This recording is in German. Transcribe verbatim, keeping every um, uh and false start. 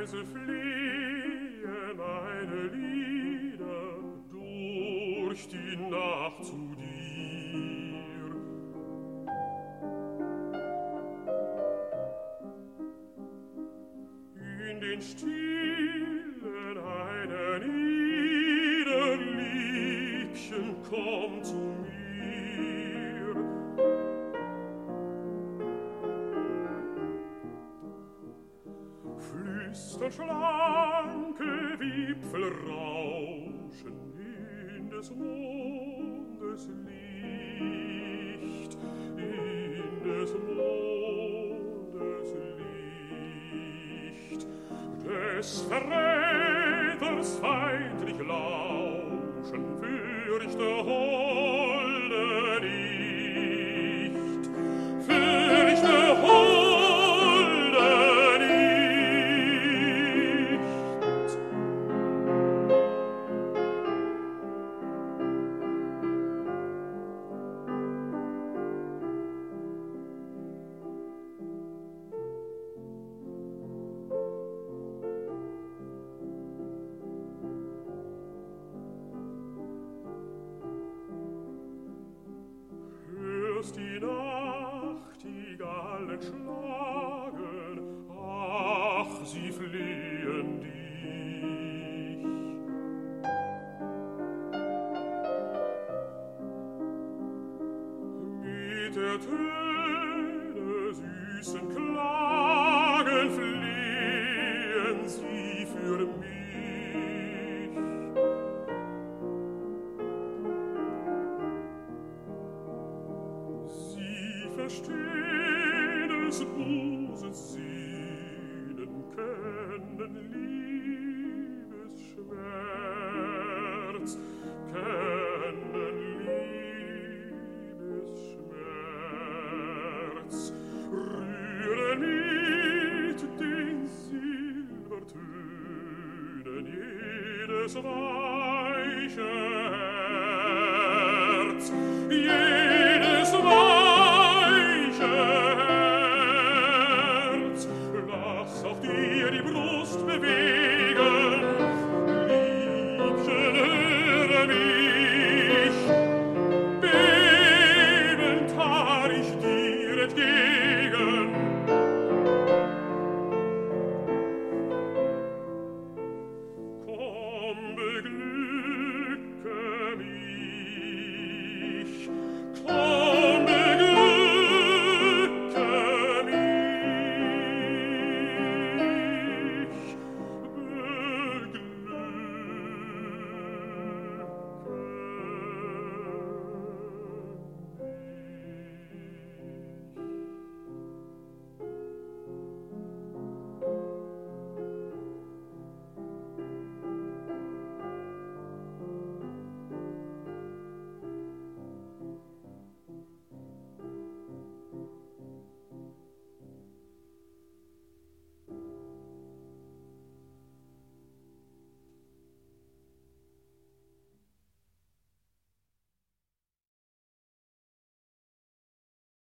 leise fliehen meine Lieder durch die Nacht zu dir. In den Stillen eine Liederliebchen kommt zu mir. Schlanke Wipfel rauschen in des Mondes Licht, in des Mondes Licht, des Verräters feindlich lauschen fürchte holde nicht, fürchte holde. Die Nachtigallen schlagen, ach, sie fliehen dich. Mit der Töne süßen Klagen fliehen sie für mich. Verstehen des Busens Sinnen kennen